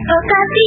Okapi.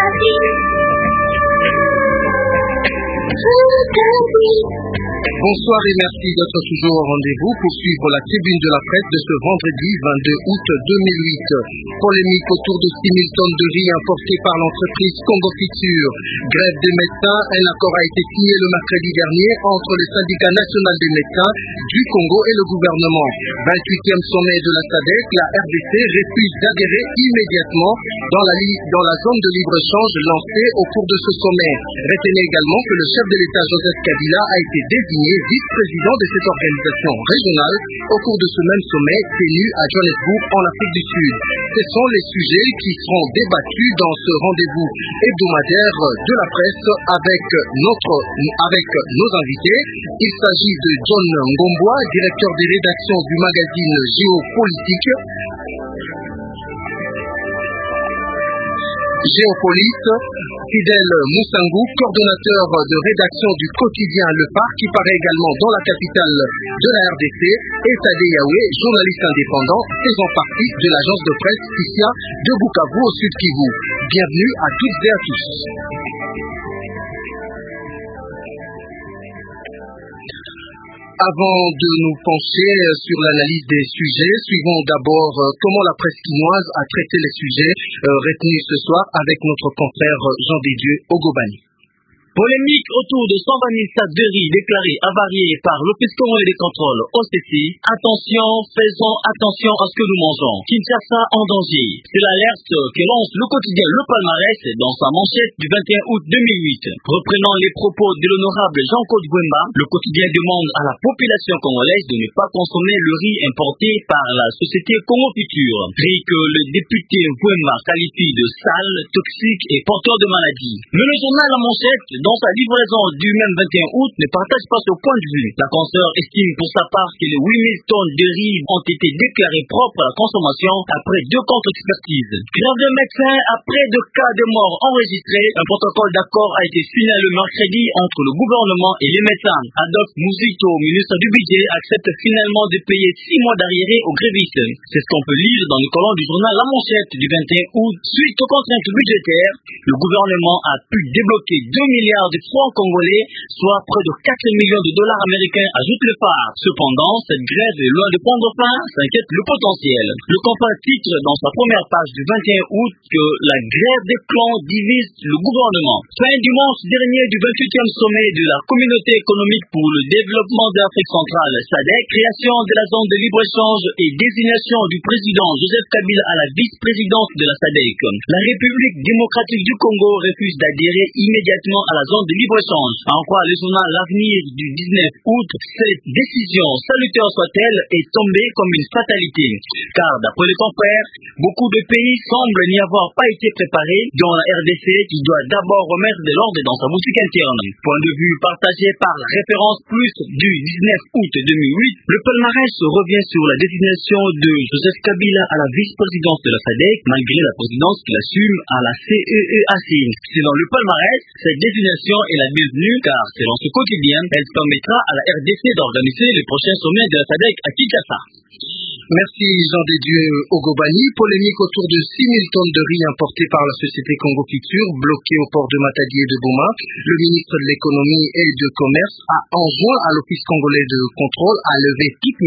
Bonsoir et merci d'être toujours au rendez-vous pour suivre la tribune de la presse de ce vendredi 22 août 2008. Polémique autour de 6 000 tonnes de riz importées par l'entreprise Congo Fiture. Grève des médecins, un accord a été signé le mercredi dernier entre le syndicat national des médecins du Congo et le gouvernement. 28e sommet de la SADC, la RDC refuse d'adhérer immédiatement dans la zone de libre-échange lancée au cours de ce sommet. Retenez également que le chef de l'État Joseph Kabila a été désigné vice-président de cette organisation régionale au cours de ce même sommet tenu à Johannesburg en Afrique du Sud. Ce sont les sujets qui seront débattus dans ce rendez-vous hebdomadaire de la presse avec nos invités. Il s'agit de John Ngomboa, directeur des rédactions du magazine Géopolitique. Géopolite, Fidèle Moussangou, coordonnateur de rédaction du quotidien Le Phare, qui paraît également dans la capitale de la RDC, et Tadé Yaoué, journaliste indépendant, faisant partie de l'agence de presse Isia de Bukavu au Sud Kivu. Bienvenue à toutes et à tous. Avant de nous pencher sur l'analyse des sujets, suivons d'abord comment la presse quinoise a traité les sujets retenus ce soir avec notre confrère Jean Dédieu Ogobani. Polémique autour de 120 000 sacs de riz déclarés avariés par l'Office congolais des contrôles OCC. Faisons attention à ce que nous mangeons. Kinshasa en danger. C'est l'alerte que lance le quotidien Le Palmarès dans sa manchette du 21 août 2008. Reprenant les propos de l'honorable Jean-Claude Bouemba, le quotidien demande à la population congolaise de ne pas consommer le riz importé par la société Congo Future. Riz que le député Bouemba qualifie de sale, toxique et porteur de maladies. Mais le journal La Manchette, dans sa livraison du même 21 août, ne partage pas ce point de vue. La consoeur estime pour sa part que les 8 000 tonnes de riz ont été déclarées propres à la consommation après 2 contre-expertises. Grève de médecins après 2 cas de mort enregistrés. Un protocole d'accord a été signé le mercredi entre le gouvernement et les médecins. Adolphe Mouzito, ministre du Budget, accepte finalement de payer 6 mois d'arriéré aux grévistes. C'est ce qu'on peut lire dans le colonne du journal La Manchette du 21 août. Suite aux contraintes budgétaires, le gouvernement a pu débloquer 2 milliards de francs congolais, soit près de 4 millions de dollars américains, ajoute Le Phare. Cependant, cette grève est loin de prendre fin, s'inquiète le potentiel. Le Confin titre dans sa première page du 21 août que la grève des clans divise le gouvernement. Fin dimanche dernier du 28e sommet de la Communauté économique pour le développement de l'Afrique centrale, SADC, création de la zone de libre-échange et désignation du président Joseph Kabila à la vice-présidence de la SADC. La République démocratique du Congo refuse d'adhérer immédiatement à la zone de libre-échange. En quoi le journal L'Avenir du 19 août, cette décision, salutaire soit-elle, est tombée comme une fatalité. Car d'après les confrères, beaucoup de pays semblent n'y avoir pas été préparés, dont la RDC qui doit d'abord remettre de l'ordre dans sa boutique interne. Point de vue partagé par la référence plus du 19 août 2008, le palmarès revient sur la désignation de Joseph Kabila à la vice-présidence de la SADC, malgré la présidence qu'il assume à la CEEAC. Selon le palmarès, cette désignation est la bienvenue car, selon ce quotidien, elle permettra à la RDC d'organiser le prochain sommet de la SADC à Kinshasa. Merci Jean Dédieu Ogobani. Polémique autour de 6 000 tonnes de riz importées par la société Congo Future, bloquées au port de Matadi et de Boma. Le ministre de l'économie et de commerce a enjoint à l'Office congolais de contrôle à lever toute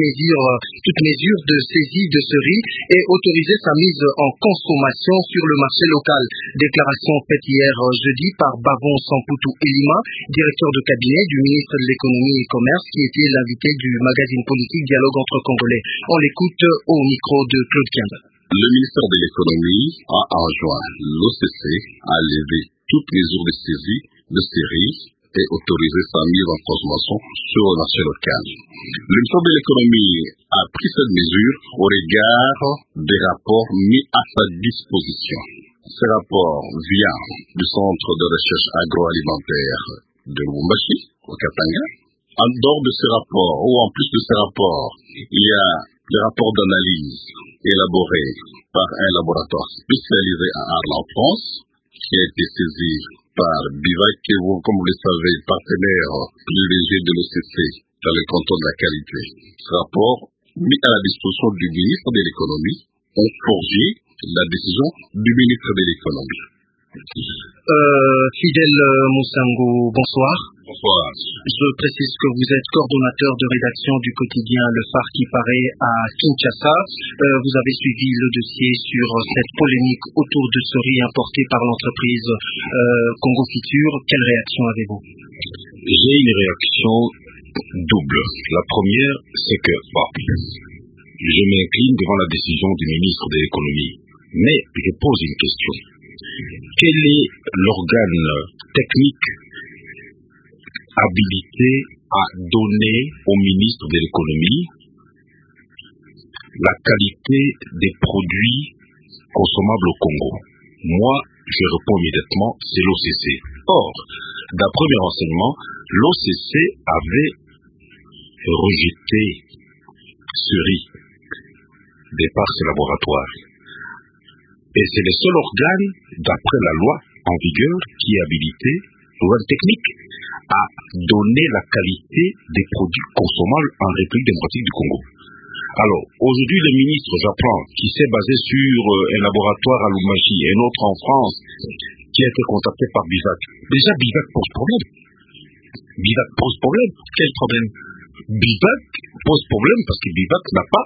mesure de saisie de ce riz et autoriser sa mise en consommation sur le marché local. Déclaration faite hier jeudi par Bavon Samputu Elima, directeur de cabinet du ministre de l'économie et commerce, qui était l'invité du magazine politique Dialogue entre Congolais. On l'écoute au micro de Claude Kianda. Le ministère de l'économie a enjoint l'OCC à lever toutes mesures de saisie de ces riz et autoriser sa mise en consommation sur le marché local. Le ministère de l'économie a pris cette mesure au regard des rapports mis à sa disposition. Ces rapports viennent du Centre de recherche agroalimentaire de Lubumbashi, au Katanga. En dehors de ces rapports, ou en plus de ces rapports, il y a des rapports d'analyse élaborés par un laboratoire spécialisé à Arles en France, qui a été saisi par Bivac, comme vous le savez, partenaire privilégié de l'OCC dans le contrôle de la qualité. Ce rapport, mis à la disposition du ministre de l'économie, ont forgé la décision du ministre de l'économie. Fidèle Moussango, bonsoir. Bonsoir. Je précise que vous êtes coordonnateur de rédaction du quotidien Le Phare qui paraît à Kinshasa. Vous avez suivi le dossier sur cette polémique autour de ce riz importé par l'entreprise Congo Fiture. Quelle réaction avez-vous? J'ai une réaction double. La première, c'est que je m'incline devant la décision du ministre de l'économie. Mais je pose une question. Quel est l'organe technique habilité à donner au ministre de l'économie la qualité des produits consommables au Congo? Moi, je réponds immédiatement, c'est l'OCC. Or, d'après mes renseignements, l'OCC avait rejeté ce riz des par ses laboratoires. Et c'est le seul organe, d'après la loi en vigueur, qui est habilité, l'organe technique, à donner la qualité des produits consommables en République démocratique du Congo. Alors, aujourd'hui, le ministre, j'apprends, qui s'est basé sur un laboratoire à Lubumbashi et un autre en France, qui a été contacté par Bivac. Déjà, Bivac pose problème. Bivac pose problème. Quel problème? Bivac pose problème parce que Bivac n'a pas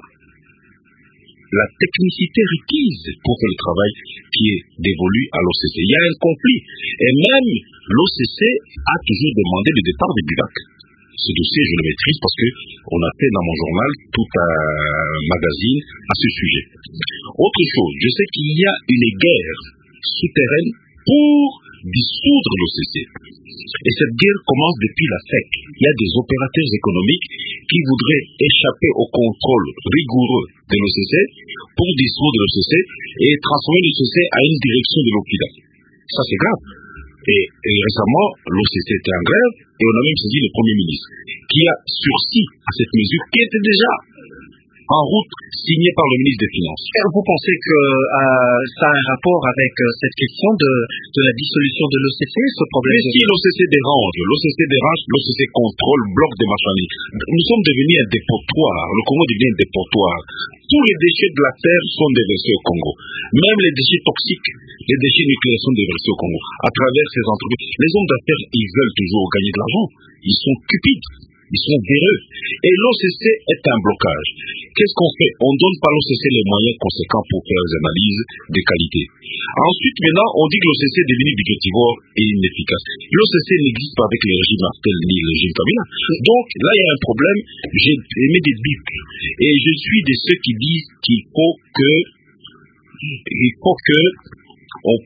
la technicité requise pour faire le travail qui est dévolu à l'OCC. Il y a un conflit. Et même l'OCC a toujours demandé le départ de Bivac. Ce dossier, je le maîtrise parce que on a fait dans mon journal tout un magazine à ce sujet. Autre chose, je sais qu'il y a une guerre souterraine pour dissoudre l'OCC. Et cette guerre commence depuis la FEC. Il y a des opérateurs économiques qui voudraient échapper au contrôle rigoureux de l'OCC pour dissoudre l'OCC et transformer l'OCC à une direction de l'Occident. Ça, c'est grave. Et récemment, l'OCC était en grève et on a même saisi le Premier ministre qui a sursis à cette mesure qui était déjà en route signée par le ministre des Finances. Vous pensez que ça a un rapport avec cette question de la dissolution de l'OCC, ce problème? Mais si l'OCC dérange, l'OCC contrôle, bloque des marchandises. Nous sommes devenus un dépotoir, le Congo devient un dépotoir. Tous les déchets de la terre sont déversés au Congo. Même les déchets toxiques, les déchets nucléaires sont déversés au Congo. À travers ces entreprises, les hommes d'affaires, ils veulent toujours gagner de l'argent. Ils sont cupides. Ils sont véreux. Et l'OCC est un blocage. Qu'est-ce qu'on fait? On donne par l'OCC les moyens conséquents pour faire des analyses de qualité. Ensuite, maintenant, on dit que l'OCC est devenu budgétivore et inefficace. L'OCC n'existe pas avec les régimes Martel ni le régime Kabila. Donc, là, il y a un problème. J'ai émis des bips. Et je suis de ceux qui disent qu'il faut que on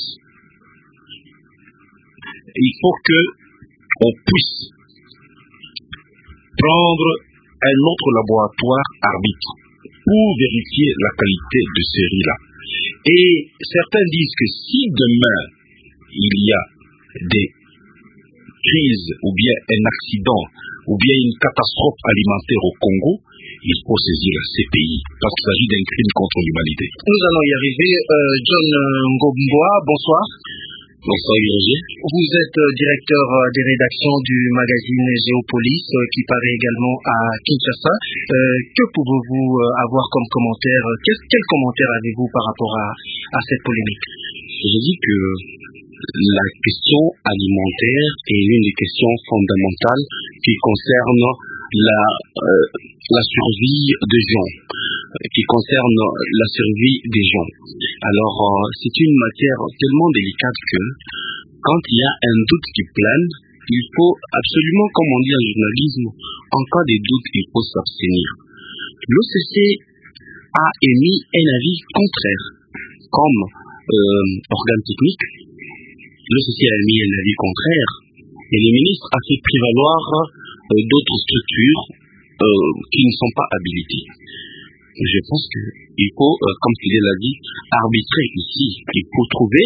puisse prendre un autre laboratoire arbitre pour vérifier la qualité de ces riz-là. Et certains disent que si demain il y a des crises ou bien un accident ou bien une catastrophe alimentaire au Congo, il faut saisir la CPI parce qu'il s'agit d'un crime contre l'humanité. Nous allons y arriver. John Ngomboa, bonsoir. Bonsoir, Roger. Vous êtes directeur des rédactions du magazine Géopolis qui paraît également à Kinshasa. Que pouvez-vous avoir comme commentaire? Quel commentaire avez-vous par rapport à cette polémique? Je dis que la question alimentaire est une des questions fondamentales qui concerne la survie des gens, qui concerne la survie des gens. Alors, c'est une matière tellement délicate que quand il y a un doute qui plane, il faut absolument, comme on dit en journalisme, en cas de doute, il faut s'abstenir. L'OCC a émis un avis contraire comme organe technique. L'OCC a émis un avis contraire et le ministre a fait prévaloir d'autres structures qui ne sont pas habilitées. Je pense qu'il faut, comme Fidel l'a dit, arbitrer ici. Il faut trouver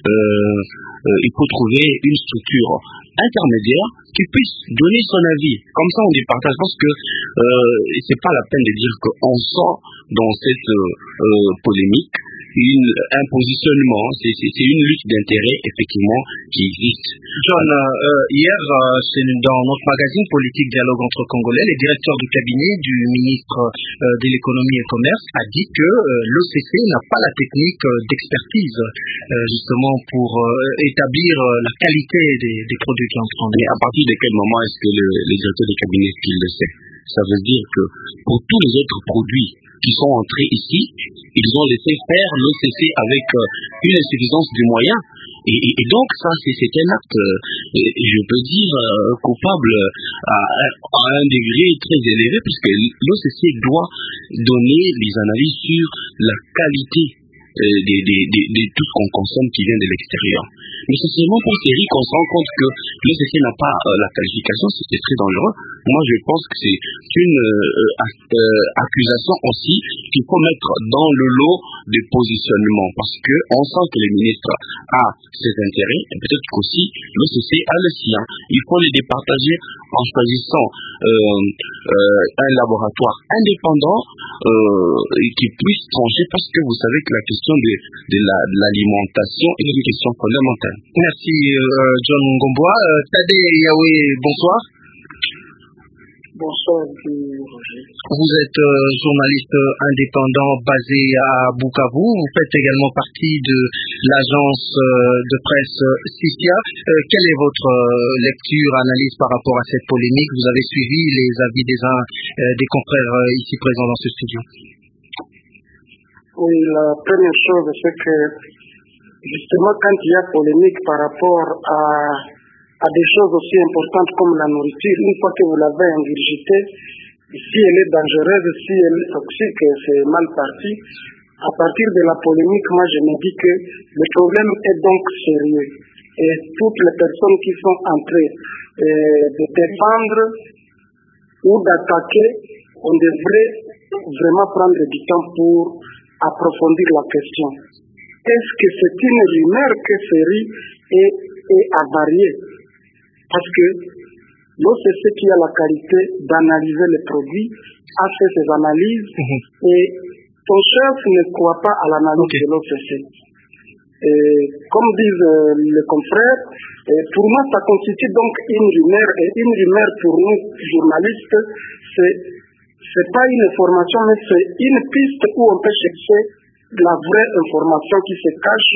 une structure intermédiaire qui puisse donner son avis. Comme ça, on départage parce que c'est pas la peine de dire qu'on sort dans cette polémique un positionnement, c'est une lutte d'intérêt effectivement qui existe. John, hier, dans notre magazine Politique Dialogue entre Congolais, le directeur du cabinet du ministre de l'économie et commerce a dit que l'OCC n'a pas la technique d'expertise justement pour établir la qualité des produits qui entrent en Mais à partir de quel moment est-ce que le directeur du cabinet le sait? Ça veut dire que pour tous les autres produits qui sont entrés ici, ils ont laissé faire l'OCC avec une insuffisance de moyens. Et donc ça, c'est un acte, je peux dire, coupable à un degré très élevé, puisque l'OCC doit donner des analyses sur la qualité de tout ce qu'on consomme qui vient de l'extérieur. Mais c'est seulement pour ces riz qu'on se rend compte que l'OCC n'a pas la qualification, c'est très dangereux. Moi, je pense que c'est une accusation aussi qu'il faut mettre dans le lot de positionnement, parce que on sent que le ministre a ses intérêts, et peut-être qu'aussi l'OCC a le sien. Il faut les départager en choisissant un laboratoire indépendant qui puisse trancher, parce que vous savez que la question de l'alimentation est une question fondamentale. Merci John Ngomboa. Tade Yahweh, bonsoir. Bonsoir, Roger. Vous êtes journaliste indépendant basé à Bukavu. Vous faites également partie de l'agence de presse Sicia. Quelle est votre lecture, analyse par rapport à cette polémique? Vous avez suivi les avis des confrères ici présents dans ce studio. Oui, la première chose, c'est que justement quand il y a polémique par rapport à des choses aussi importantes comme la nourriture, une fois que vous l'avez ingurgitée, si elle est dangereuse, si elle est toxique, c'est mal parti. À partir de la polémique, moi je me dis que le problème est donc sérieux. Et toutes les personnes qui sont en train de défendre ou d'attaquer, on devrait vraiment prendre du temps pour approfondir la question. Est-ce que c'est une rumeur que ce riz est avarié? Parce que l'OCC qui a la qualité d'analyser les produits a fait ses analyses et ton chef ne croit pas à l'analyse de l'OCC. Comme disent les confrères, pour moi ça constitue donc une rumeur, et une rumeur pour nous journalistes, c'est pas une information, mais c'est une piste où on peut chercher la vraie information qui se cache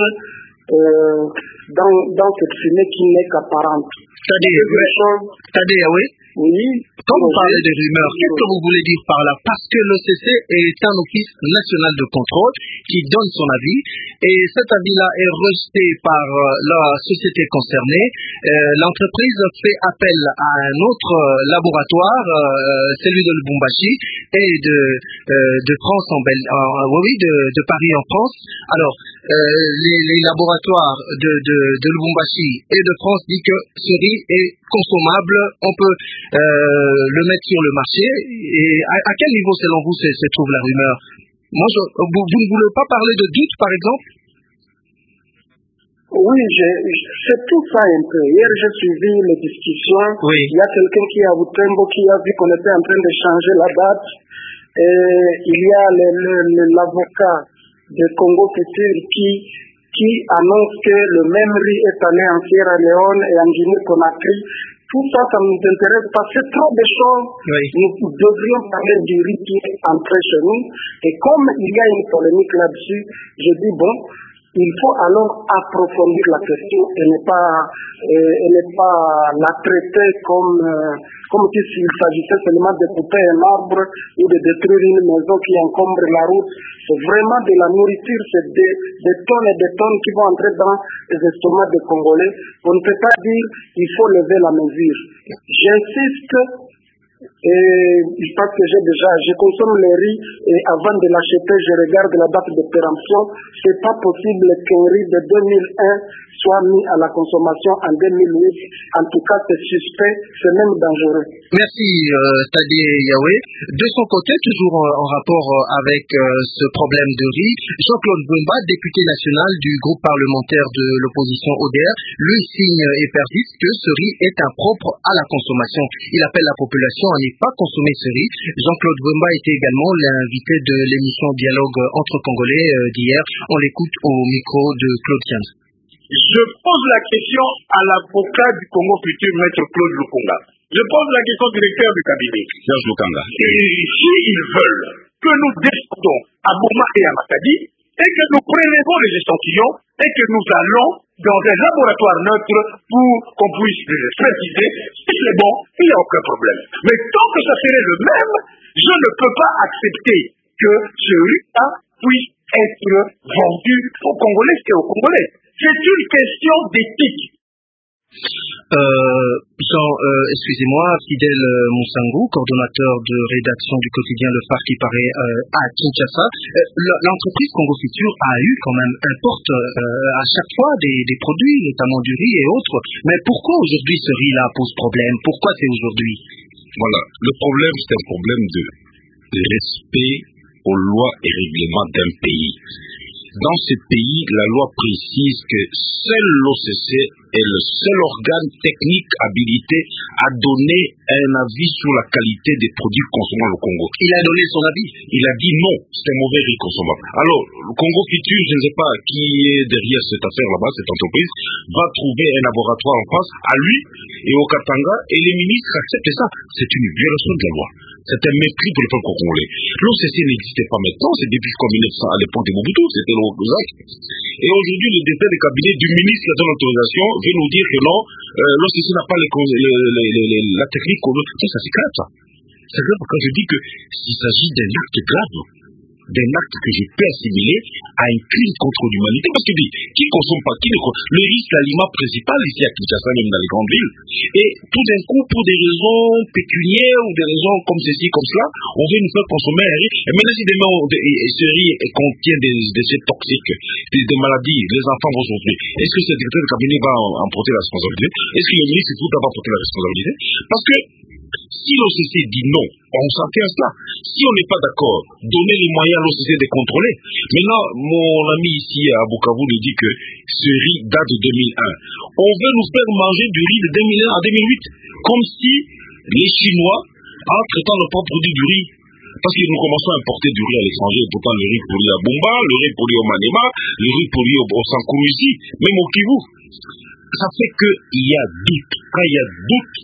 dans cette fumée qui n'est qu'apparente. C'est-à-dire, oui. Oui. Quand vous parlez de rumeurs, qu'est-ce que vous voulez dire par là? Parce que l'OCC est un office national de contrôle qui donne son avis, et cet avis-là est rejeté par la société concernée. L'entreprise fait appel à un autre laboratoire, celui de Lubumbashi et de France de Paris en France. Alors, les laboratoires de Lubumbashi et de France disent que ce riz est consommable, on peut le mettre sur le marché. Et à quel niveau, selon vous, se trouve la rumeur? Moi, vous ne voulez pas parler de doute, par exemple? Oui, c'est tout ça un peu. Hier, j'ai suivi les discussions. Oui. Il y a quelqu'un qui est à Butembo qui a vu qu'on était en train de changer la date. Et il y a l'avocat de Congo Futur qui annonce que le même riz est allé en Sierra Leone et en Guinée-Conakry. Tout ça, ça nous intéresse parce que trop de choses. Oui. Nous devrions parler du riz qui est entré chez nous. Et comme il y a une polémique là-dessus, je dis bon, il faut alors approfondir la question et ne pas la traiter comme s'il s'agissait seulement de couper un arbre ou de détruire une maison qui encombre la route. C'est vraiment de la nourriture, c'est des tonnes et des tonnes qui vont entrer dans les estomacs des Congolais. On ne peut pas dire il faut lever la mesure. J'insiste. Et parce que je consomme le riz et avant de l'acheter, je regarde la date de péremption. C'est pas possible qu'un riz de 2001 soit mis à la consommation en 2008. En tout cas, c'est suspect, c'est même dangereux. Merci Tade Yahweh. De son côté, toujours en rapport avec ce problème de riz, Jean-Claude Bemba, député national du groupe parlementaire de l'opposition ODR, lui signe et persiste que ce riz est impropre à la consommation. Il appelle la population à ne pas consommer ce riz. Jean-Claude Bemba était également l'invité de l'émission Dialogue entre Congolais d'hier. On l'écoute au micro de Claude Kian. Je pose la question à l'avocat du Congo futur, maître Claude Lukunga. Je pose la question au directeur du cabinet. Serge Lukanga. S'ils veulent que nous descendons à Boma et à Matadi, et que nous prélevons les échantillons, et que nous allons dans un laboratoire neutre pour qu'on puisse les préciser, si c'est bon, il n'y a aucun problème. Mais tant que ça serait le même, je ne peux pas accepter que ce riz-là puisse être vendu aux Congolais et aux Congolais. C'est une question d'éthique. Excusez-moi, Fidèle Moussangou, coordonnateur de rédaction du quotidien Le Phare qui paraît à Kinshasa. L'entreprise Congo Futur a eu quand même, importe à chaque fois des produits, notamment du riz et autres. Mais pourquoi aujourd'hui ce riz-là pose problème? Pourquoi c'est aujourd'hui? Voilà, le problème c'est un problème de respect aux lois et règlements d'un pays. Dans ce pays, la loi précise que seul l'OCC est le seul organe technique habilité à donner un avis sur la qualité des produits consommés au Congo. Il a donné son avis. Il a dit non, c'est un mauvais riz consommable. Alors, le Congo Futur, je ne sais pas qui est derrière cette affaire là-bas, cette entreprise, va trouver un laboratoire en face à lui et au Katanga, et les ministres acceptent ça. C'est une violation de la loi. C'est un mépris pour le peuple congolais. L'OCC n'existait pas maintenant, c'est depuis 1900 à l'époque de Mobutu, c'était le Ozak. Et aujourd'hui, le directeur de cabinet du ministre qui a donné l'autorisation veut nous dire que non, l'OCC n'a pas la technique qu'on veut. Ça c'est grave, ça. C'est grave quand je dis que s'il s'agit d'un acte grave, d'un acte que je peux assimiler à un crime contre l'humanité. Parce que qui consomme pas, le riz, c'est l'aliment principal ici à Kinshasa, même dans les grandes villes. Et tout d'un coup, pour des raisons pécuniaires ou des raisons comme ceci, comme cela, on veut nous faire consommer un riz. Et maintenant, si demain, ce riz contient des déchets toxiques, des maladies, les enfants vont souffrir. Est-ce que ce directeur de cabinet va en porter la responsabilité? Est-ce que le ministre tout va porter la responsabilité? Parce que si l'OCC dit non, on s'en tient à cela. Si on n'est pas d'accord, donnez les moyens à l'OCC de contrôler. Maintenant, mon ami ici à Bukavu nous dit que ce riz date de 2001. On veut nous faire manger du riz de 2001 à 2008, comme si les Chinois, en traitant le propre produit du riz, parce que nous commençons à importer du riz à l'étranger, pourtant le riz produit à Bumba, le riz produit au Maniema, le riz produit au Sankoumizi, même au Kivu. Ça fait qu'il y a doute. Quand il y a doute,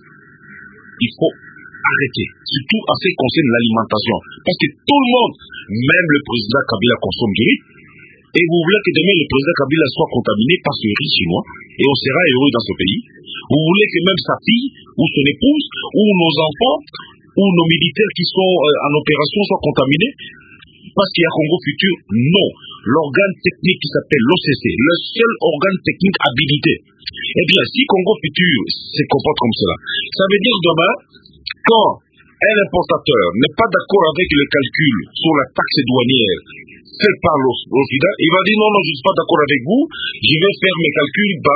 il faut arrêter, surtout en ce qui concerne l'alimentation. Parce que tout le monde, même le président Kabila consomme du riz, et vous voulez que demain le président Kabila soit contaminé par ce riz chinois, et on sera heureux dans ce pays. Vous voulez que même sa fille, ou son épouse, ou nos enfants, ou nos militaires qui sont en opération soient contaminés parce qu'il y a Congo Futur? Non. L'organe technique qui s'appelle l'OCC, le seul organe technique habilité. Eh bien, si Congo Futur se comporte comme cela, ça veut dire demain, quand un importateur n'est pas d'accord avec le calcul sur la taxe douanière fait par l'OFIDA, il va dire non, je ne suis pas d'accord avec vous, je vais faire mes calculs par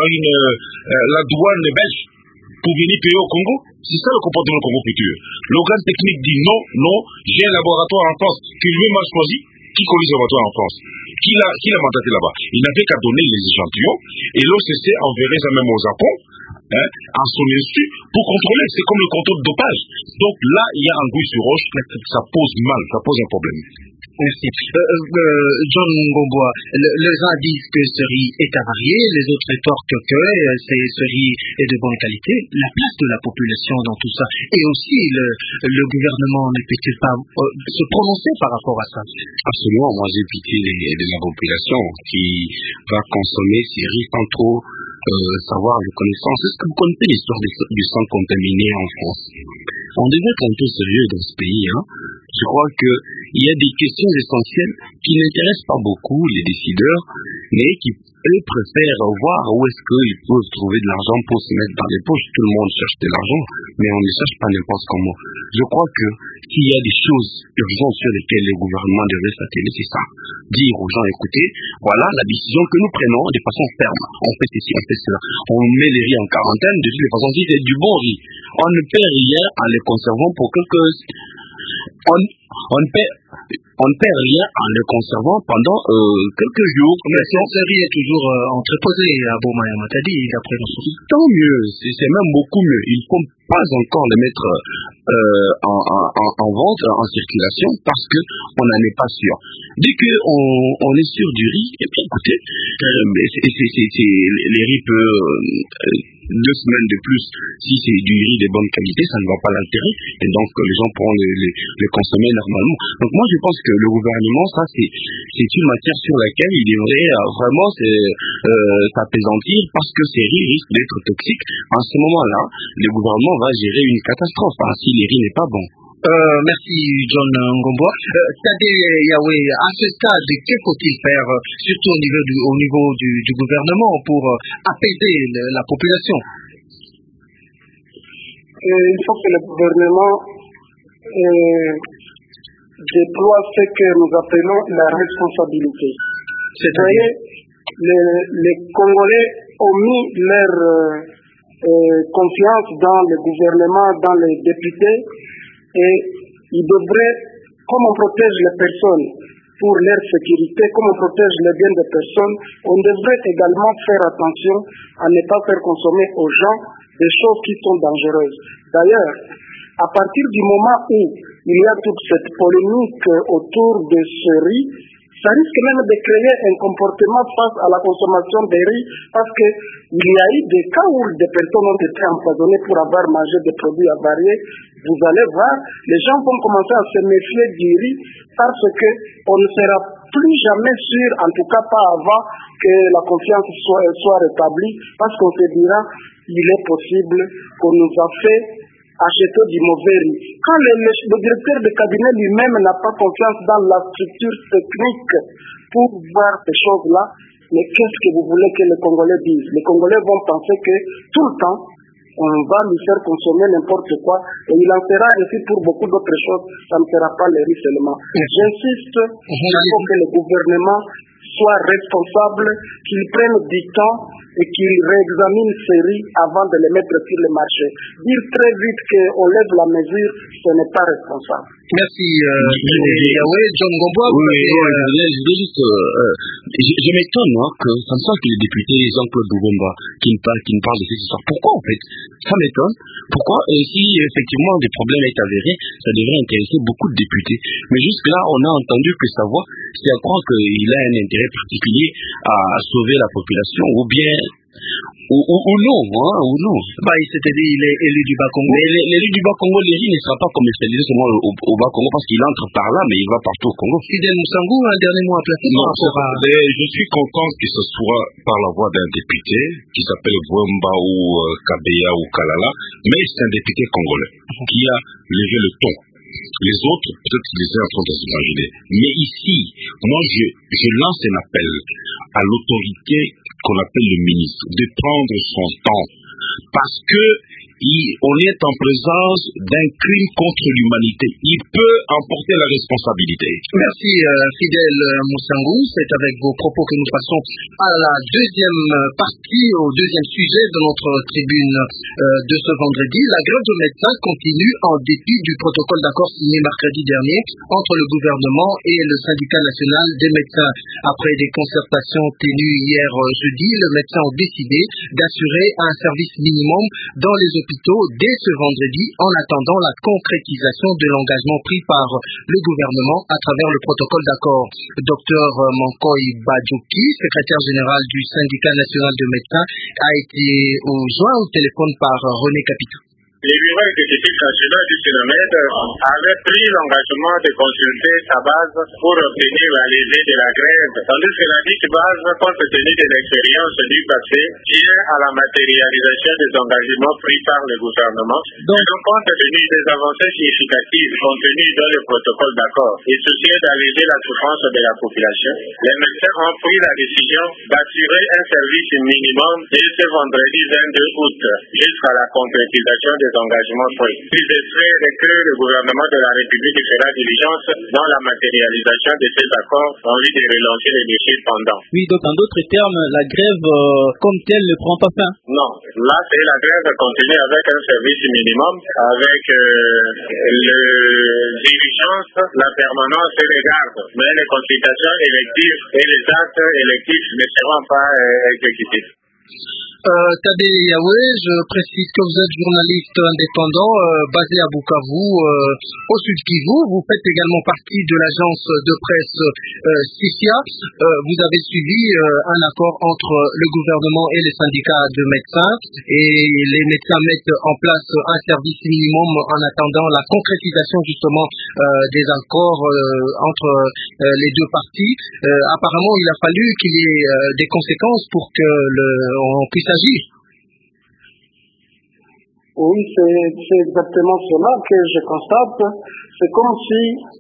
la douane belge pour venir payer au Congo. C'est ça le comportement du Congo Futur. L'organe technique dit non, j'ai un laboratoire en France que je vais mal choisir. Qui connaît ce laboratoire en France? Qui l'a mandaté là-bas? Il n'avait qu'à donner les échantillons et l'OCC enverrait ça même au Japon, à son insu, pour contrôler. C'est comme le contrôle de dopage. Donc là, il y a un goût sur roche, ça pose mal, ça pose un problème. Merci. John Ngomboa, les uns disent que ce riz est avarié, les autres rétorquent que ce riz est de bonne qualité. La place de la population dans tout ça, et aussi le gouvernement ne peut-il pas se prononcer par rapport à ça? Absolument, moi j'ai pitié de la population qui va consommer ces riz sans trop savoir les connaissances. Est-ce que vous connaissez l'histoire du sang contaminé en France? On devait être un peu sérieux dans ce pays. Je crois qu'il y a des questions essentielles qui n'intéressent pas beaucoup les décideurs, mais qui, eux, préfèrent voir où est-ce qu'ils peuvent trouver de l'argent pour se mettre dans les poches. Tout le monde cherche de l'argent, mais on ne cherche pas n'importe comment. Je crois que s'il y a des choses urgentes sur lesquelles le gouvernement devrait s'atteler, c'est ça. Dire aux gens, écoutez, voilà la décision que nous prenons de façon ferme. On fait ceci, on fait cela. On met les riz en quarantaine, de toutes les façons, si c'est du bon riz. On ne perd rien en les conservant pour quelques... On ne paie on ne perd rien en le conservant pendant quelques jours. Mais cette série est toujours entreposée à Boma et à Matadi, d'après nos sources. Tant mieux, c'est même beaucoup mieux. Il ne faut pas encore le mettre en vente, en circulation, parce que on n'en est pas sûr. Dès qu'on est sûr du riz, et bien écoutez, les riz peuvent 2 semaines de plus, si c'est du riz de bonne qualité, ça ne va pas l'altérer, et donc les gens pourront le consommer normalement. Donc moi je pense que le gouvernement, ça c'est une matière sur laquelle il devrait vraiment s'apaisantir, parce que ces riz risquent d'être toxiques. En ce moment-là, le gouvernement va gérer une catastrophe si le riz n'est pas bon. Merci John Ngombo. Tade Yahweh, à ce stade, que faut-il faire, surtout au niveau du gouvernement, pour apaiser la population? Il faut que le gouvernement déploie ce que nous appelons la responsabilité. C'est-à-dire, les Congolais ont mis leur confiance dans le gouvernement, dans les députés, et ils devraient, comme on protège les personnes pour leur sécurité, comme on protège les biens des personnes, on devrait également faire attention à ne pas faire consommer aux gens des choses qui sont dangereuses. D'ailleurs, à partir du moment où il y a toute cette polémique autour de ce riz, ça risque même de créer un comportement face à la consommation des riz, parce qu'il y a eu des cas où des personnes ont été empoisonnées pour avoir mangé des produits avariés. Vous allez voir, les gens vont commencer à se méfier du riz, parce qu'on ne sera plus jamais sûr, en tout cas pas avant, que la confiance soit rétablie, parce qu'on se dira, il est possible qu'on nous a fait acheter du mauvais riz. Quand le directeur de cabinet lui-même n'a pas confiance dans la structure technique pour voir ces choses-là, mais qu'est-ce que vous voulez que les Congolais disent? Les Congolais vont penser que tout le temps, on va lui faire consommer n'importe quoi, et il en sera ainsi pour beaucoup d'autres choses, ça ne sera pas le riz seulement. J'insiste, il faut que le gouvernement soit responsable, qu'il prenne du temps et qu'il réexamine ces riz avant de les mettre sur le marché. Dire très vite qu'on lève la mesure, ce n'est pas responsable. Merci Yahweh. John Ngombo. Je m'étonne que ça me semble que les députés Jean-Claude Boubomba qui me parlent de cette histoire. Pourquoi en fait? Ça m'étonne. Pourquoi? Si effectivement des problèmes est avéré, ça devrait intéresser beaucoup de députés. Mais jusque-là, on a entendu que sa voix, c'est à croire qu'il a un intérêt particulier à sauver la population, ou bien ou non, ou non. Il s'était dit, il est élu du Bas-Congo. Mais l'élu du Bas-Congo, le riz ne sera pas commercialisé seulement au Bas-Congo, parce qu'il entre par là, mais il va partout au Congo. Fidèle Moussangou, un dernier mot à placer. Je suis content que ce soit par la voix d'un député qui s'appelle Vwemba ou Kabeya ou Kalala, mais c'est un député congolais qui a levé le ton. Les autres, peut-être qu'ils étaient en train de s'imaginer. Mais ici, moi, je lance un appel à l'autorité qu'on appelle le ministre de prendre son temps. Parce que on est en présence d'un crime contre l'humanité. Il peut emporter la responsabilité. Merci Fidèle Moussangou. C'est avec vos propos que nous passons à la deuxième partie, au deuxième sujet de notre tribune de ce vendredi. La grève de médecins continue en dépit du protocole d'accord signé mercredi dernier entre le gouvernement et le syndicat national des médecins. Après des concertations tenues hier jeudi, les médecins ont décidé d'assurer un service minimum dans les hôpitaux dès ce vendredi, en attendant la concrétisation de l'engagement pris par le gouvernement à travers le protocole d'accord. Dr Mankoy Badjouki, secrétaire général du syndicat national de médecins, a été joint au téléphone par René Capitou. Le bureau exécutif national du Sénamède avait pris l'engagement de consulter sa base pour obtenir la levée de la grève, tandis que la dite base, compte tenu de l'expérience du passé, tient à la matérialisation des engagements pris par le gouvernement. Donc, compte tenu des avancées significatives contenues dans le protocole d'accord et soucieux d'alléger la souffrance de la population, les médecins ont pris la décision d'assurer un service minimum dès ce vendredi 22 août jusqu'à la concrétisation des engagements pris. Il espère que le gouvernement de la République fera diligence dans la matérialisation de ces accords en vue de relancer les dossiers pendants. Oui, donc en d'autres termes, la grève comme telle ne prend pas fin. Non, là c'est la grève continue avec un service minimum, avec les diligences, la permanence et les gardes. Mais les consultations électives et les actes électifs ne seront pas exécutés. Tade Yahweh, je précise que vous êtes journaliste indépendant basé à Bukavu, au Sud Kivu. Vous faites également partie de l'agence de presse SICIA. Vous avez suivi un accord entre le gouvernement et les syndicats de médecins, et les médecins mettent en place un service minimum en attendant la concrétisation justement des accords entre les deux parties. Apparemment, il a fallu qu'il y ait des conséquences pour que on puisse agir. Oui, c'est exactement cela que je constate. C'est comme si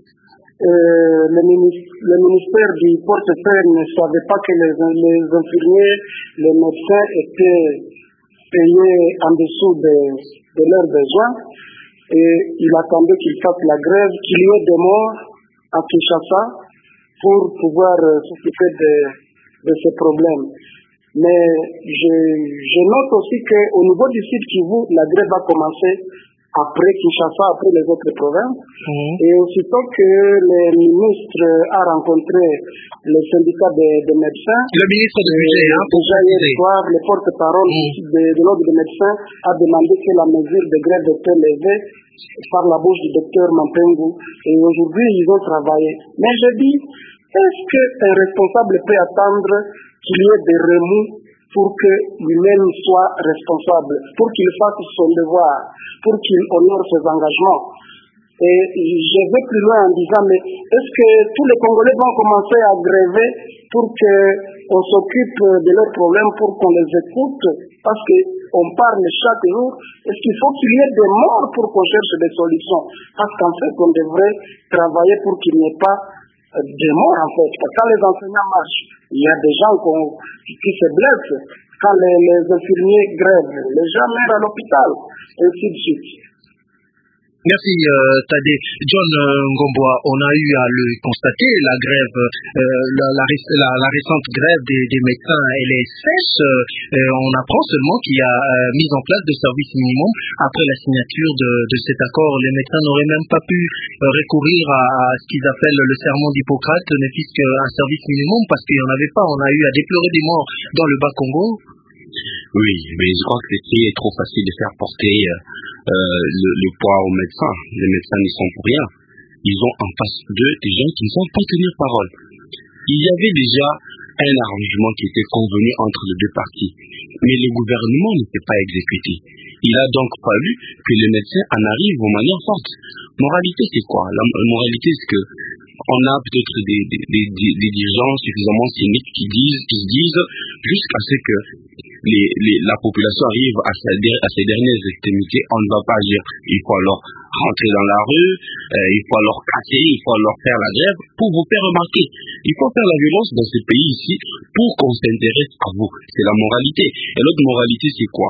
le ministère du portefeuille ne savait pas que les infirmiers, les médecins étaient payés en dessous de leurs besoins, et il attendait qu'ils fassent la grève, qu'il y ait des morts à Kinshasa pour pouvoir s'occuper de ces problèmes. Mais je note aussi qu'au niveau du Sud Kivu, la grève va commencer après Kinshasa, après les autres provinces. Et aussitôt que le ministre a rencontré le syndicat des médecins, le ministre de budget, déjà hier soir, le porte-parole de l'ordre des médecins a demandé que la mesure de grève était levée par la bouche du docteur Mampengu. Et aujourd'hui, ils ont travaillé. Mais je dis, est-ce qu'un responsable peut attendre qu'il y ait des remous pour que lui-même soit responsable, pour qu'il fasse son devoir, pour qu'il honore ses engagements? Et je vais plus loin en disant, mais est-ce que tous les Congolais vont commencer à gréver pour qu'on s'occupe de leurs problèmes, pour qu'on les écoute? Parce qu'on parle chaque jour. Est-ce qu'il faut qu'il y ait des morts pour qu'on cherche des solutions? Parce qu'en fait, on devrait travailler pour qu'il n'y ait pas des morts, en fait. Quand les enseignants marchent, il y a des gens qui se blessent. Quand les infirmiers grèvent, les gens meurent à l'hôpital, et ainsi de suite. Merci Tade. John Ngomboa, on a eu à le constater, la grève, la récente grève des médecins, elle est sèche. On apprend seulement qu'il y a mis en place de services minimum après la signature de cet accord. Les médecins n'auraient même pas pu recourir à ce qu'ils appellent le serment d'Hippocrate, ne fût-ce qu'un service minimum, parce qu'il n'y en avait pas. On a eu à déplorer des morts dans le Bas-Congo. Oui, mais je crois que c'est trop facile de faire porter le poids aux médecins. Les médecins n'y sont pour rien. Ils ont en face d'eux des gens qui ne savent pas tenir parole. Il y avait déjà un arrangement qui était convenu entre les deux parties, mais le gouvernement ne s'est pas exécuté. Il a donc fallu que les médecins en arrivent aux manières fortes. Moralité, c'est quoi? La moralité, c'est que on a peut-être des dirigeants suffisamment cyniques qui se disent jusqu'à ce que la population arrive à ses dernières extrémités, on ne va pas agir. Il faut alors rentrer dans la rue, il faut alors casser, il faut alors faire la grève pour vous faire remarquer. Il faut faire la violence dans ce pays ici pour qu'on s'intéresse à vous. C'est la moralité. Et l'autre moralité, c'est quoi?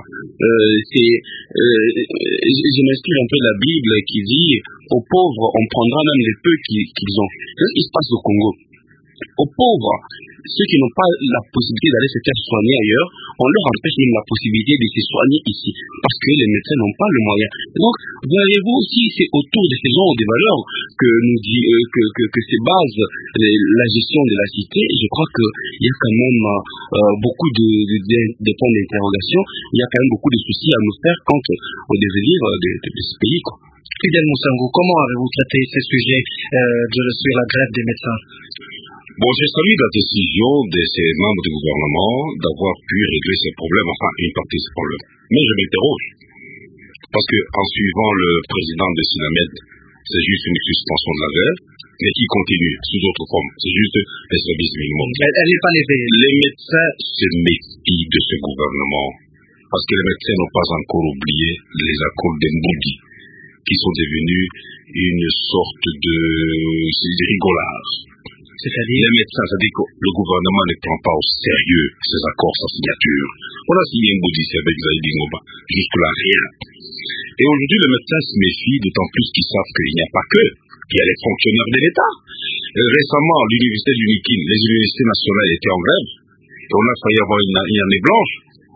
Je m'inspire un peu de la Bible qui dit aux pauvres, on prendra même les peu qu'ils ont. Qu'est-ce qui se passe au Congo? Aux pauvres, ceux qui n'ont pas la possibilité d'aller se faire soigner ailleurs, on leur empêche même la possibilité de se soigner ici, parce que les médecins n'ont pas le moyen. Donc, voyez-vous aussi, c'est autour de ces genres de valeurs que nous dit que se base la gestion de la cité. Je crois qu'il y a quand même beaucoup de points d'interrogation, il y a quand même beaucoup de soucis à nous faire quant au devenir de ce pays, quoi. Fidèle Moussango, comment avez-vous traité ces sujets sur la grève des médecins? Bon, j'ai salué la décision de ces membres du gouvernement d'avoir pu régler ces problèmes, enfin une partie de ces problèmes. Mais je m'interroge, parce que en suivant le président de Sinamed, c'est juste une suspension de la grève, mais qui continue sous autre forme. C'est juste les services minimums. Elle n'est pas levée. Les médecins se méfient de ce gouvernement, parce que les médecins n'ont pas encore oublié les accords de Moudi, qui sont devenus une sorte de rigolard. C'est-à-dire les médecins, c'est-à-dire que le gouvernement ne prend pas au sérieux ces accords, sa signature. On a signé un Moudi avec Zaïdi Ngoba, jusque là rien. Et aujourd'hui, les médecins se méfient, d'autant plus qu'ils savent qu'il n'y a pas que, il y a les fonctionnaires de l'État. Récemment, l'université du Nikin, les universités nationales étaient en grève, et on a failli avoir une année blanche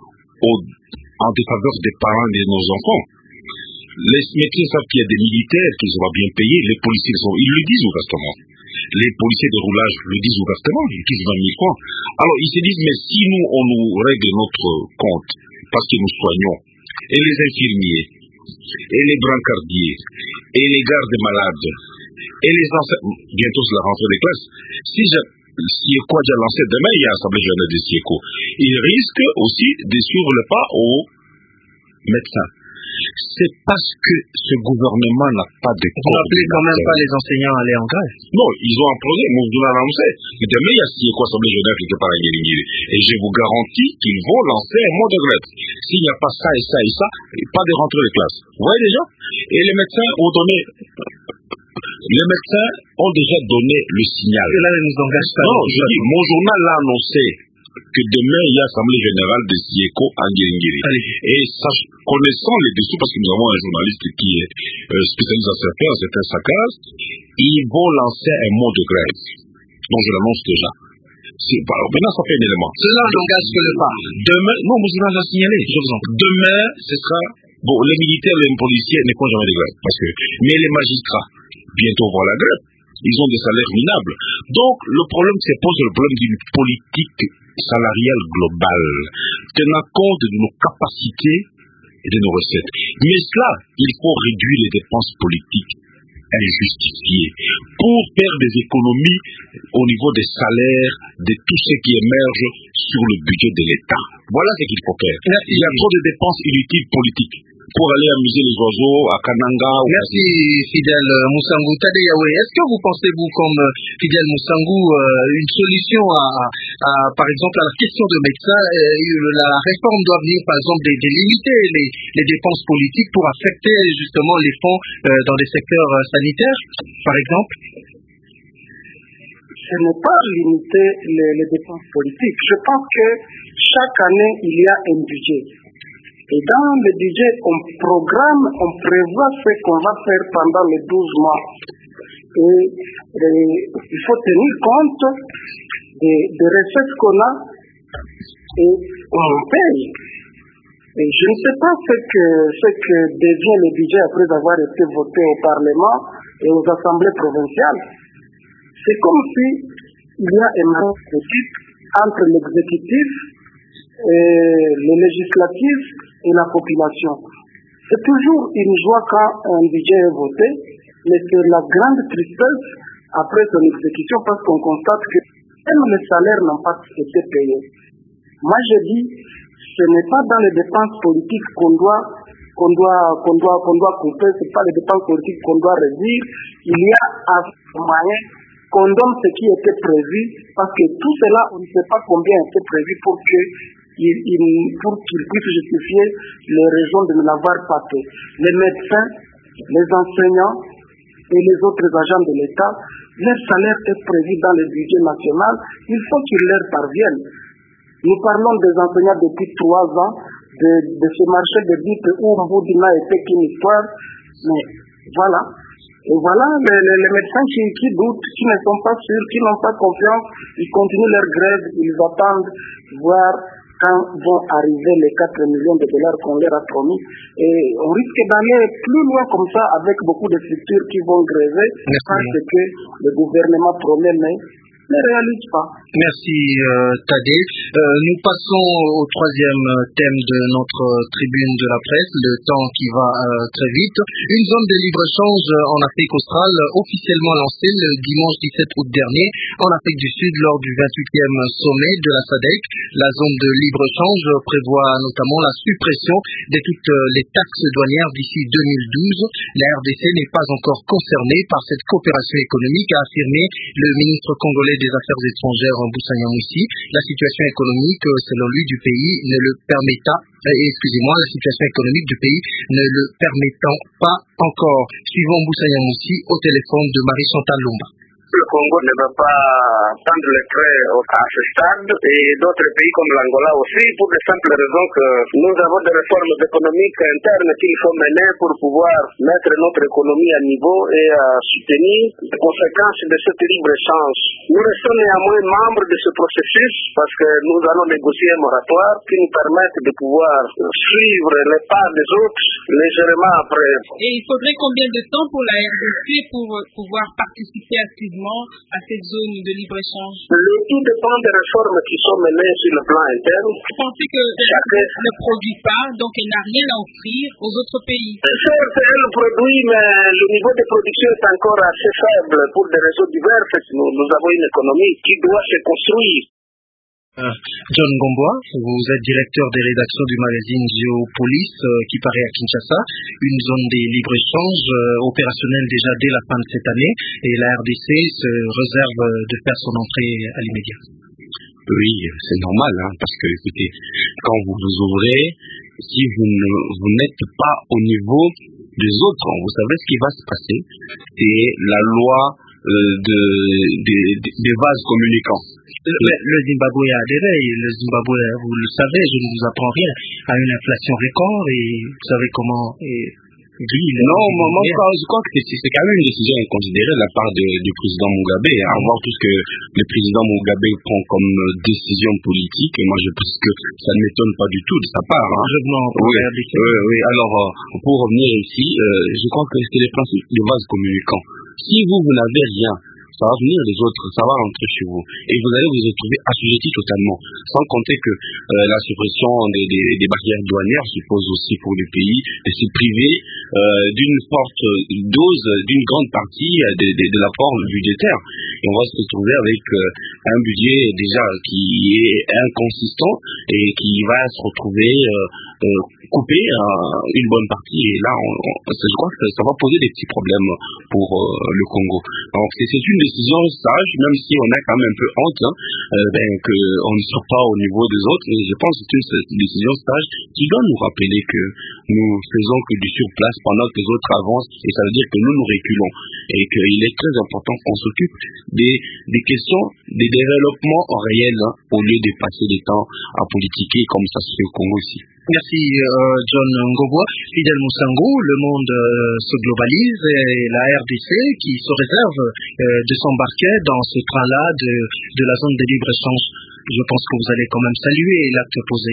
en défaveur des parents de nos enfants. Les médecins savent qu'il y a des militaires qui sont bien payés, les policiers ils le disent ouvertement. Les policiers de roulage le disent ouvertement, ils touchent 20 000 francs. Alors ils se disent, mais si nous, on nous règle notre compte, parce que nous soignons, et les infirmiers, et les brancardiers, et les gardes malades, et les enseignants, bientôt c'est la rentrée des classes, si Sieko a déjà lancé demain, il y a l'Assemblée générale de Sieko, il risque aussi de suivre le pas aux médecins. C'est parce que ce gouvernement n'a pas de coordinateur. Vous n'appelez quand même pas les enseignants à aller en grève? Non, ils ont un projet, Mouvoula l'a annoncé. Mais demain, il y a Sieko Assemblée générale quelque part à Ngélingiri. Et je vous garantis qu'ils vont lancer un mois de grève. S'il n'y a pas ça et ça et ça, pas de rentrée de classe. Vous voyez déjà? Et les médecins ont donné... Les médecins ont déjà donné le signal. Et là, ils nous engagent pas. Non, je dis, mon journal l'a annoncé que demain, il y a l'Assemblée générale de Sieko à Ngélingiri. Et connaissant les dessous, parce que nous avons un journaliste qui est spécialiste en certains saccages, ils vont lancer un mot de grève. Donc, je l'annonce déjà. Maintenant, ça fait un élément. Cela n'engage que le pas. Demain, non, mon journal l'a signalé. Demain, ce sera... Bon, les militaires, les policiers ne font jamais de grève. Mais les magistrats, bientôt vont la grève. Ils ont des salaires minables. Donc, le problème se pose, le problème d'une politique salariale globale, tenant compte de nos capacités et de nos recettes. Mais cela, il faut réduire les dépenses politiques injustifiées pour faire des économies au niveau des salaires, de tout ce qui émerge sur le budget de l'État. Voilà ce qu'il faut faire. Il y a trop de dépenses inutiles politiques pour aller amuser les oiseaux à Kananga. Merci Fidèle Moussangou. Tade Yawe, est-ce que vous pensez, vous, comme Fidèle Moussangou, une solution par exemple, à la question de médecins, la réforme doit venir, par exemple, de limiter les dépenses politiques pour affecter justement les fonds dans les secteurs sanitaires, par exemple? Ce n'est pas limiter les dépenses politiques. Je pense que chaque année, il y a un budget. Et dans le budget, on programme, on prévoit ce qu'on va faire pendant les 12 mois. Et il faut tenir compte des recettes qu'on a et on paye. Et je ne sais pas ce que devient le budget après avoir été voté au Parlement et aux assemblées provinciales. C'est comme si il y a un manque d'équipe entre l'exécutif et le législatif et la population. C'est toujours une joie quand un budget est voté, mais c'est la grande tristesse après son exécution parce qu'on constate que même les salaires n'ont pas été payés. Moi je dis, ce n'est pas dans les dépenses politiques qu'on doit couper, ce n'est pas les dépenses politiques qu'on doit réduire. Il y a un moyen qu'on donne ce qui était prévu, parce que tout cela, on ne sait pas combien était prévu pour qu'ils puissent justifier les raisons de ne l'avoir pas fait. Les médecins, les enseignants et les autres agents de l'État, leur salaire est prévu dans le budget national, il faut qu'ils leur parviennent. Nous parlons des enseignants depuis 3 ans, de ce marché de bip où Mboudi n'a été qu'une histoire, mais voilà. Et voilà, les médecins qui doutent, qui ne sont pas sûrs, qui n'ont pas confiance, ils continuent leur grève, ils attendent voir quand vont arriver les 4 millions de dollars qu'on leur a promis. Et on risque d'aller plus loin comme ça avec beaucoup de structures qui vont gréver parce que le gouvernement promet mais ne réalise pas. Merci Tade. Nous passons au 3e thème de notre tribune de la presse, le temps qui va très vite. Une zone de libre-échange en Afrique australe officiellement lancée le dimanche 17 août dernier en Afrique du Sud lors du 28e sommet de la SADC. La zone de libre-échange prévoit notamment la suppression de toutes les taxes douanières d'ici 2012. La RDC n'est pas encore concernée par cette coopération économique, a affirmé le ministre congolais des Affaires étrangères Mboussa Nyamwisi. La situation économique, selon lui, du pays ne le permettant, la situation économique du pays ne le permettant pas encore. Suivons Mboussa Nyamwisi au téléphone de Marie-Chantal Lumba. Le Congo ne va pas tendre le trait à ce stade et d'autres pays comme l'Angola aussi, pour la simple raison que nous avons des réformes économiques internes qu'il faut mener pour pouvoir mettre notre économie à niveau et soutenir les conséquences de cet libre-échange. Nous restons néanmoins membres de ce processus parce que nous allons négocier un moratoire qui nous permette de pouvoir suivre les pas des autres légèrement après. Et il faudrait combien de temps pour la RDC pour pouvoir participer activement à cette zone de libre-échange? Le tout dépend des réformes qui sont menées sur le plan interne. Vous pensez que chacun ne produit pas, donc elle n'a rien à offrir aux autres pays? Certes, elle produit, mais le niveau de production est encore assez faible pour des raisons diverses. Nous avons une économie qui doit se construire. John Ngomboa, vous êtes directeur des rédactions du magazine Géopolis qui paraît à Kinshasa, une zone de libre-échange opérationnelle déjà dès la fin de cette année et la RDC se réserve de faire son entrée à l'immédiat. Oui, c'est normal, parce que écoutez, quand vous vous ouvrez, si vous n'êtes pas au niveau des autres, vous savez ce qui va se passer, c'est la loi des vases communicants. Le Zimbabwe a adhéré, le Zimbabwe, vous le savez, je ne vous apprends rien, a une inflation record et vous savez comment... Non, moi, je crois que c'est quand même une décision inconsidérée de la part du président Mugabe, à voir tout ce que le président Mugabe prend comme décision politique. Et moi, je pense que ça ne m'étonne pas du tout de sa part. Oui. Alors, pour revenir ici, je crois que c'est les principes du vase communicant. Si vous n'avez rien, ça va venir les autres, ça va rentrer chez vous. Et vous allez vous retrouver assujettis totalement. Sans compter que la suppression des barrières douanières suppose aussi pour les pays de se priver d'une forte dose, d'une grande partie de l'apport budgétaire. Et on va se retrouver avec un budget déjà qui est inconsistant et qui va se retrouver coupé une bonne partie. Et là, je crois que ça va poser des petits problèmes pour le Congo. Donc c'est une décision sage, même si on a quand même un peu honte qu'on ne soit pas au niveau des autres. Et je pense que c'est une décision sage qui doit nous rappeler que nous faisons que du surplace pendant que les autres avancent, et ça veut dire que nous reculons. Et qu'il est très important qu'on s'occupe des questions des développements réels au lieu de passer du temps à politiquer comme ça se fait au Congo ici. Merci John Ngomboa. Fidel Moussango, le monde se globalise et la RDC qui se réserve de s'embarquer dans ce train-là de la zone de libre-échange. Je pense que vous allez quand même saluer l'acte posé.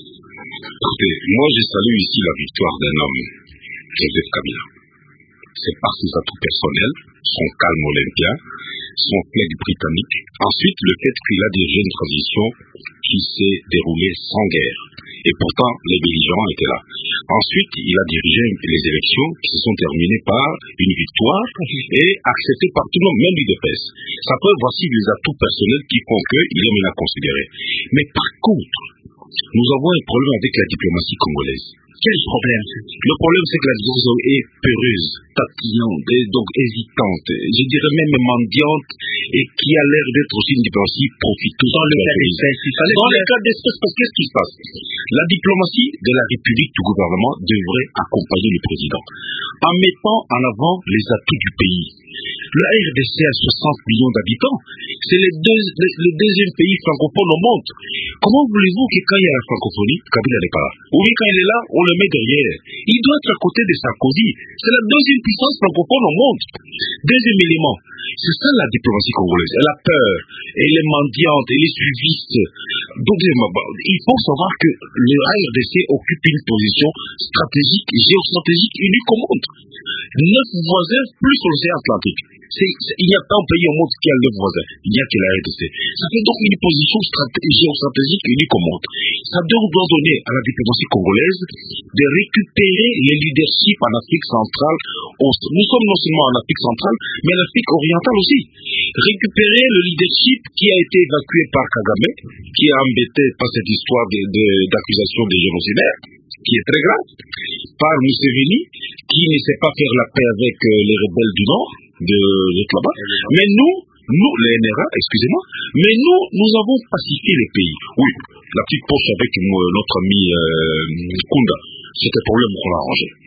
Écoutez, moi je salue ici la victoire d'un homme, Joseph Kabila. C'est par ses atouts personnels, son calme olympien, son flegme britannique. Ensuite, le fait qu'il a dirigé une transition qui s'est déroulée sans guerre. Et pourtant, les belligérants étaient là. Ensuite, il a dirigé les élections qui se sont terminées par une victoire et acceptée par tout le monde, même l'UDPS. Ça peut, voici les atouts personnels qui font qu'il est maintenant considéré. Mais par contre, nous avons un problème avec la diplomatie congolaise. Quel problème? Le problème, c'est que la diplomatie est peureuse, tatillante, et donc hésitante, je dirais même mendiante, et qui a l'air d'être aussi une diplomatie profiteuse. Dans le cas d'espèce, parce que qu'est-ce qui se passe? La diplomatie de la République du gouvernement devrait accompagner le président, en mettant en avant les atouts du pays. La RDC a 60 millions d'habitants. C'est le deuxième pays francophone au monde. Comment voulez-vous que quand il y a la francophonie, Kabila n'est pas là? Ou bien quand il est là, on le met derrière. Il doit être à côté de Sarkozy. C'est la deuxième puissance francophone au monde. Deuxième élément, c'est ça la diplomatie congolaise. Elle a peur, elle est mendiante, elle est suiviste. Donc, il faut savoir que le RDC occupe une position stratégique, géostratégique unique au monde. 9 voisins plus l'océan Atlantique. Il n'y a pas un pays au monde qui a 9 voisins. Il n'y a que la RDC. Ça fait donc une position géostratégique unique au monde. Ça doit donner à la diplomatie congolaise de récupérer les leaderships en Afrique centrale. Nous sommes non seulement en Afrique centrale, mais en Afrique orientale aussi. Récupérer le leadership qui a été évacué par Kagame, qui est embêté par cette histoire d'accusation des génocidaires, qui est très grave, par Museveni, qui ne sait pas faire la paix avec les rebelles du Nord, de là-bas. Mais nous, les NRA, excusez-moi, mais nous avons pacifié les pays. Oui, la petite poche avec notre ami Kunda, c'est un problème qu'on a arrangé.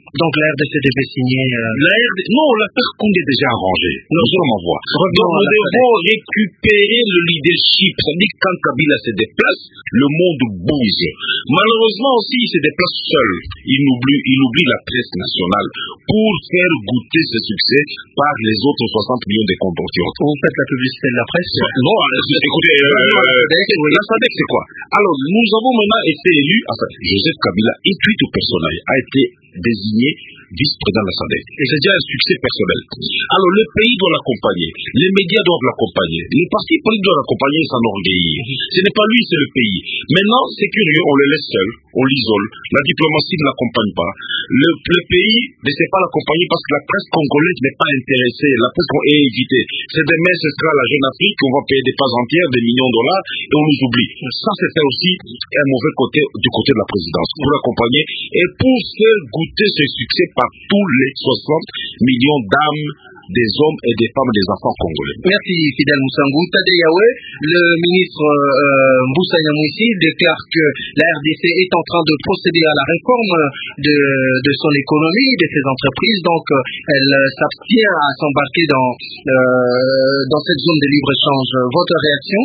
Donc la RDC devait signer... Non, l'affaire Koundé est déjà arrangée. Nous sommes en voie. Donc nous devons récupérer le leadership. Ça veut dire que quand Kabila se déplace, le monde bouge. Malheureusement aussi, il se déplace seul. Il oublie la presse nationale pour faire goûter ce succès par les autres 60 millions de compatriotes. Vous faites la publicité de la presse? Non, écoutez, la SADC c'est quoi? Alors, nous avons maintenant été élus, enfin, Joseph Kabila, intuitu personnel, a été désigné vice-président de la SADC. Et c'est déjà un succès personnel. Alors, le pays doit l'accompagner. Les médias doivent l'accompagner. Les partis politiques doivent l'accompagner et s'enorgueillir. Ce n'est pas lui, c'est le pays. Maintenant, c'est curieux, on le laisse seul, on l'isole. La diplomatie ne l'accompagne pas. Le pays ne sait pas l'accompagner parce que la presse congolaise n'est pas intéressée. La presse est évitée. C'est demain, ce sera la Jeune Afrique, on va payer des passes entières, des millions de dollars, et on nous oublie. Ça, c'était aussi un mauvais côté du côté de la présidence. Pour l'accompagner et pour faire goûter ce succès par tous les 60 millions d'âmes des hommes et des femmes et des enfants congolais. Merci Fidel Moussangou. Tade Yawe, le ministre Mboussa Nyamwisi déclare que la RDC est en train de procéder à la réforme de son économie, de ses entreprises, donc elle s'abstient à s'embarquer dans cette zone de libre-échange. Votre réaction?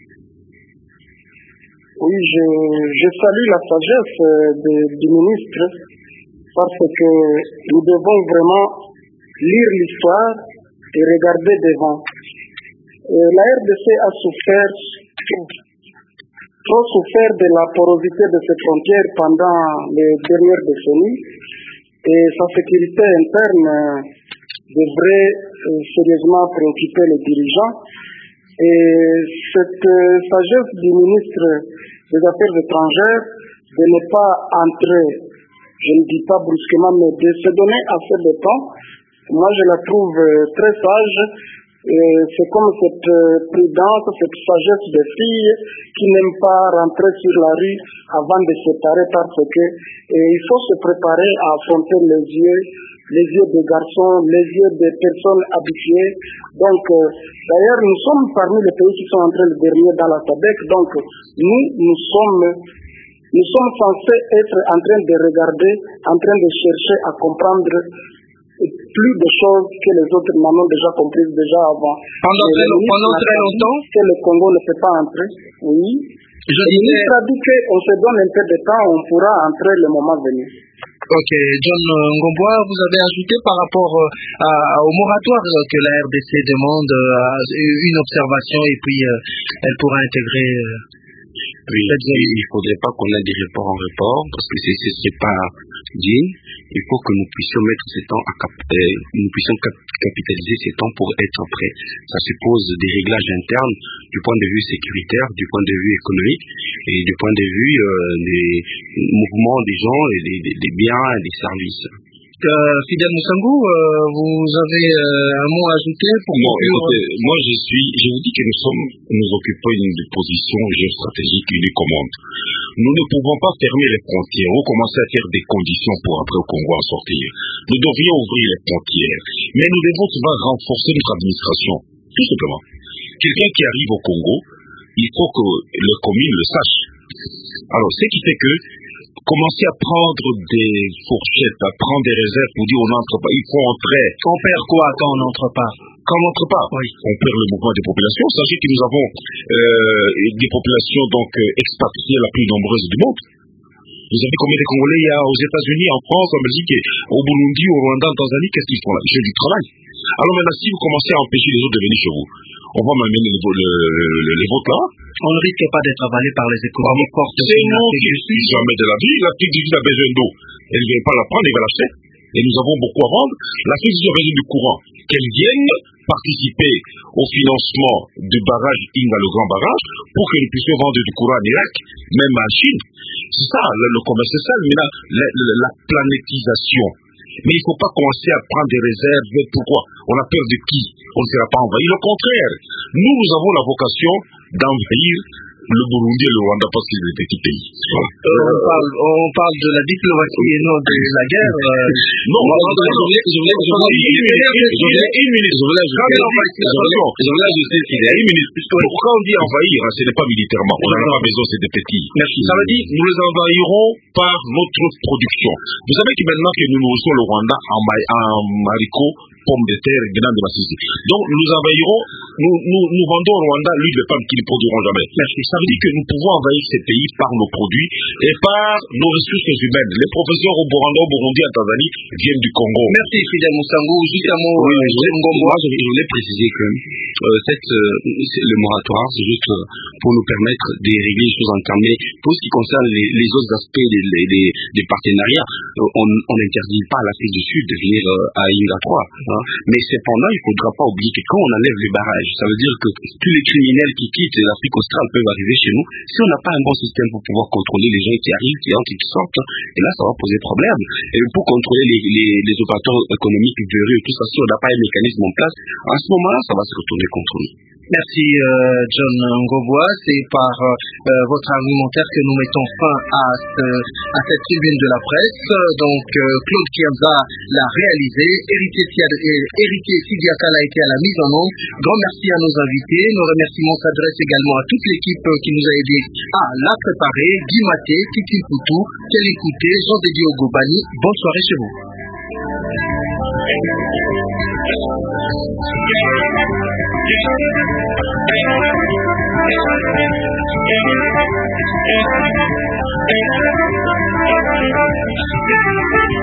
Oui, je salue la sagesse du ministre parce que nous devons vraiment lire l'histoire et regarder devant. La RDC a trop souffert de la porosité de ses frontières pendant les dernières décennies et sa sécurité interne devrait sérieusement préoccuper les dirigeants. Et cette sagesse du ministre des Affaires étrangères de ne pas entrer, je ne dis pas brusquement, mais de se donner assez de temps, moi je la trouve très sage. C'est comme cette prudence, cette sagesse de filles qui n'aiment pas rentrer sur la rue avant de se séparer parce que il faut se préparer à affronter les yeux des garçons, les yeux des personnes habituées. Donc, d'ailleurs, nous sommes parmi les pays qui sont entrés le dernier dans la SADC. Donc, nous sommes censés être en train de regarder, en train de chercher à comprendre plus de choses que les autres n'en ont déjà comprises déjà avant. Pendant très longtemps que le Congo ne peut pas entrer. Oui. Le ministre a dit qu'on se donne un peu de temps, on pourra entrer le moment venu. Ok, John Ngomboa, vous avez ajouté par rapport au moratoire que la RDC demande une observation et puis elle pourra intégrer. Oui, il ne faudrait pas qu'on ait des reports en report parce que c'est pas digne. Il faut que nous puissions mettre ces temps capitaliser ces temps pour être prêts. Ça suppose des réglages internes du point de vue sécuritaire, du point de vue économique et du point de vue des mouvements des gens et des biens et des services. Fidel Moussangou, vous avez un mot à ajouter pour écoutez, moi je vous dis que nous occupons une position géostratégique unique au monde. Nous ne pouvons pas fermer les frontières ou commencer à faire des conditions pour après au Congo en sortir. Nous devrions ouvrir les frontières, mais nous devons souvent renforcer notre administration, tout simplement. Quelqu'un qui arrive au Congo, il faut que le commune le sache. Alors, ce qui fait que commencer à prendre des fourchettes, à prendre des réserves pour dire on n'entre pas, il faut entrer. On perd quoi quand on n'entre pas? Quand on n'entre pas, oui. On perd le mouvement des populations. Sachez que nous avons des populations donc expatriées la plus nombreuse du monde. Vous savez combien de Congolais il y a aux États-Unis, en France, en Belgique, au Burundi, au Rwanda, en Tanzanie? Qu'est-ce qu'ils font là? Ils font du travail. Alors maintenant, si vous commencez à empêcher les autres de venir chez vous, on va m'amener les votes là. On ne risque pas d'être avalé par les économies fortes. C'est nous qui suis jamais de la vie. L'Afrique du Sud a besoin d'eau. Elle ne vient pas la prendre, elle va l'acheter. Et nous avons beaucoup à vendre. L'Afrique du Sud a besoin du courant. Qu'elle vienne participer au financement du barrage Inga, le grand barrage, pour que nous puissions vendre du courant en Irak, même en Chine. C'est ça, le commerce, c'est ça. Mais là, la planétisation. Mais il ne faut pas commencer à prendre des réserves. Pourquoi? On a peur de qui? On ne sera pas envahi. Le contraire. Nous avons la vocation d'envahir le Burundi et le Rwanda parce qu'ils sont des petits pays. On parle de la diplomatie et non de la guerre. Non, pourquoi on dit envahir? Ce n'est pas militairement. On n'en a pas besoin, c'est des petits. Ça veut dire nous les envahirons par notre production. Vous savez que maintenant que nous nourrissons le Rwanda en haricots, pommes de terre et bananes de Massissi. Donc nous envahirons, nous vendons au Rwanda l'huile de palme qu'ils ne produiront jamais. Ça veut dire que nous pouvons envahir ces pays par nos produits et par nos ressources humaines. Les professeurs au Rwanda, au Burundi, en Tanzanie viennent du Congo. Merci Fidel Moussangou. Juste un mot, je voulais préciser que le moratoire, c'est juste pour nous permettre de régler les choses en temps. Mais pour ce qui concerne les autres aspects des partenariats, on n'interdit pas à l'Afrique du Sud de venir à Inga 3. Mais cependant, il ne faudra pas oublier que quand on enlève les barrages, ça veut dire que tous les criminels qui quittent l'Afrique australe peuvent arriver chez nous. Si on n'a pas un bon système pour pouvoir contrôler les gens qui arrivent, qui entrent et qui sortent, et là, ça va poser problème. Et pour contrôler les opérateurs économiques véreux et tout ça, si on n'a pas un mécanisme en place, à ce moment-là, ça va se retourner contre nous. Merci John Ngoboa. C'est par votre argumentaire que nous mettons fin à cette tribune de la presse. Donc Claude Kiamza l'a réalisé, Héritier Sidiakal a été à la mise en onde. Grand merci à nos invités. Nos remerciements s'adressent également à toute l'équipe qui nous a aidés à la préparer. Guy Maté, Titi Poutou, Kelly Kouté, Jean-Dédié Ogobani. Bonne soirée chez vous. Thank you.